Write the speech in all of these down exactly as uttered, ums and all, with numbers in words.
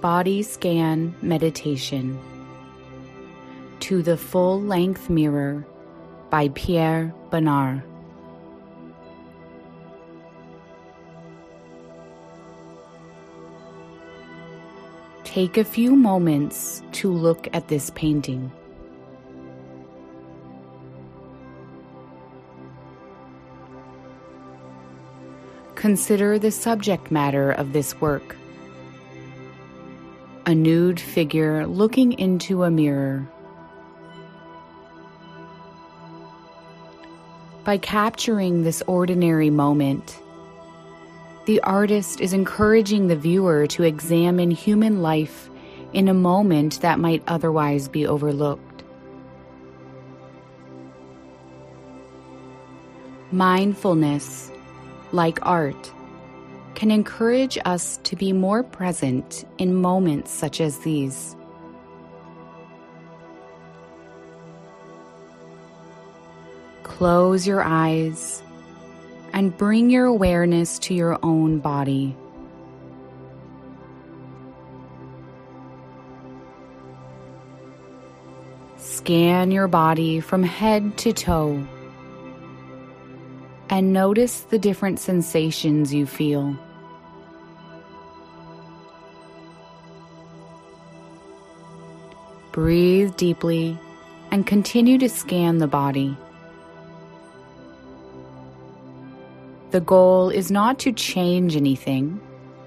Body Scan Meditation to the Full-Length Mirror by Pierre Bonnard. Take a few moments to look at this painting. Consider the subject matter of this work. A nude figure looking into a mirror. By capturing this ordinary moment, the artist is encouraging the viewer to examine human life in a moment that might otherwise be overlooked. Mindfulness, like art, can encourage us to be more present in moments such as these. Close your eyes and bring your awareness to your own body. Scan your body from head to toe and notice the different sensations you feel. Breathe deeply and continue to scan the body. The goal is not to change anything.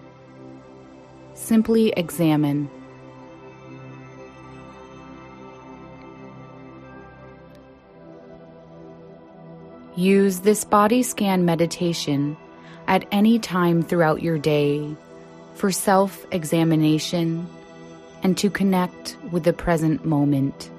Simply examine. Use this body scan meditation at any time throughout your day for self-examination and to connect with the present moment.